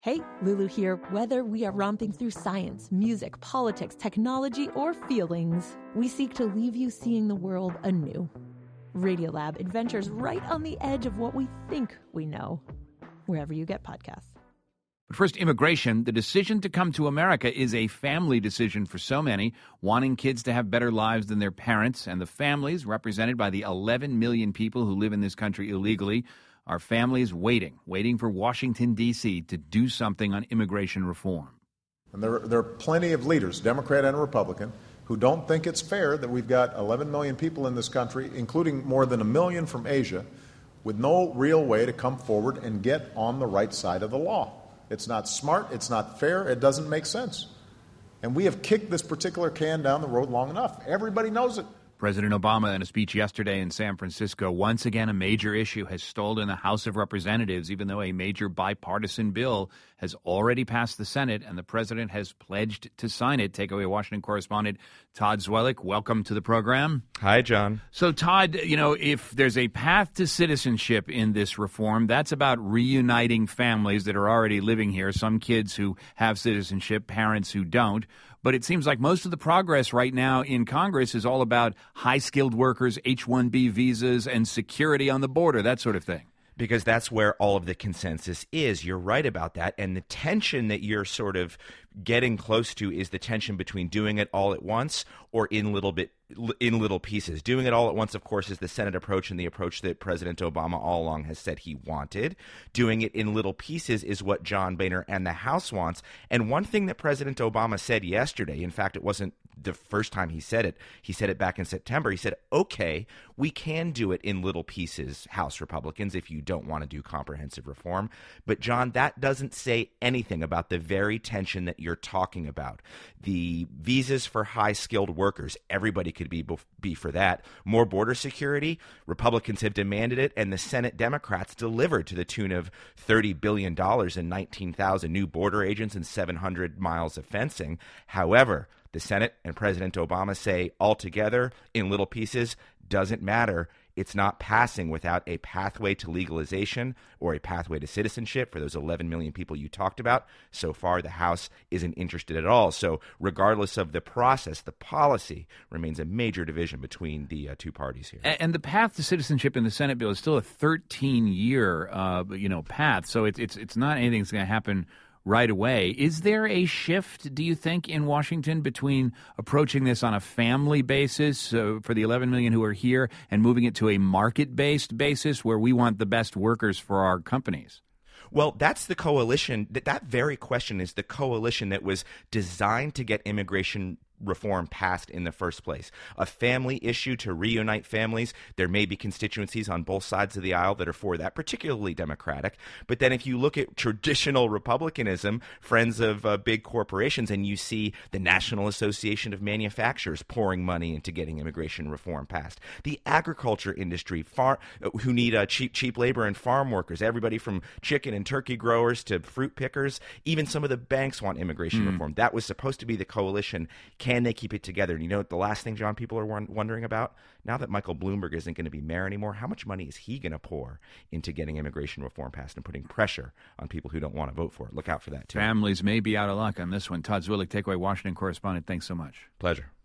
Hey, Lulu here. Whether we are romping through science, music, politics, technology, or feelings, we seek to leave you seeing the world anew. Radiolab adventures right on the edge of what we think we know, wherever you get podcasts. But first, immigration. The decision to come to America is a family decision for so many, wanting kids to have better lives than their parents. And the families, represented by the 11 million people who live in this country illegally, are families waiting for Washington, D.C. to do something on immigration reform. And there are plenty of leaders, Democrat and Republican, who don't think it's fair that we've got 11 million people in this country, including more than 1 million from Asia, with no real way to come forward and get on the right side of the law. It's not smart, it's not fair, it doesn't make sense. And we have kicked this particular can down the road long enough. Everybody knows it. President Obama, in a speech yesterday in San Francisco, once again a major issue has stalled in the House of Representatives, even though a major bipartisan bill has already passed the Senate and the president has pledged to sign it. Take away Washington correspondent Todd Zwillich. Welcome to the program. Hi, John. So, Todd, if there's a path to citizenship in this reform, that's about reuniting families that are already living here, some kids who have citizenship, parents who don't. But it seems like most of the progress right now in Congress is all about high-skilled workers, H-1B visas, and security on the border, that sort of thing. Because that's where all of the consensus is. You're right about that. And the tension that you're sort of getting close to is the tension between doing it all at once or in little pieces. Doing it all at once, of course, is the Senate approach and the approach that President Obama all along has said he wanted. Doing it in little pieces is what John Boehner and the House wants. And one thing that President Obama said yesterday, in fact, it wasn't the first time he said it back in September. He said, okay, we can do it in little pieces, House Republicans, if you don't want to do comprehensive reform. But, John, that doesn't say anything about the very tension that you're talking about. The visas for high-skilled workers, everybody could be for that. More border security, Republicans have demanded it, and the Senate Democrats delivered to the tune of $30 billion and 19,000 new border agents and 700 miles of fencing. However, the Senate and President Obama say altogether, in little pieces, doesn't matter. It's not passing without a pathway to legalization or a pathway to citizenship for those 11 million people you talked about. So far, the House isn't interested at all. So regardless of the process, the policy remains a major division between the two parties here. And the path to citizenship in the Senate bill is still a 13-year path. So it's not anything that's going to happen right away. Is there a shift, do you think, in Washington between approaching this on a family basis for the 11 million who are here and moving it to a market-based basis where we want the best workers for our companies? Well, that's the coalition. That very question is the coalition that was designed to get immigration reform passed in the first place. A family issue to reunite families. There may be constituencies on both sides of the aisle that are for that, particularly Democratic. But then if you look at traditional Republicanism, friends of big corporations, and you see the National Association of Manufacturers pouring money into getting immigration reform passed. The agriculture industry, who need cheap labor and farm workers, everybody from chicken and turkey growers to fruit pickers, even some of the banks want immigration reform. That was supposed to be the coalition. Can they keep it together? And you know the last thing, John, people are wondering about? Now that Michael Bloomberg isn't going to be mayor anymore, how much money is he going to pour into getting immigration reform passed and putting pressure on people who don't want to vote for it? Look out for that, too. Families may be out of luck on this one. Todd Zwillich, Takeaway Washington correspondent, thanks so much. Pleasure.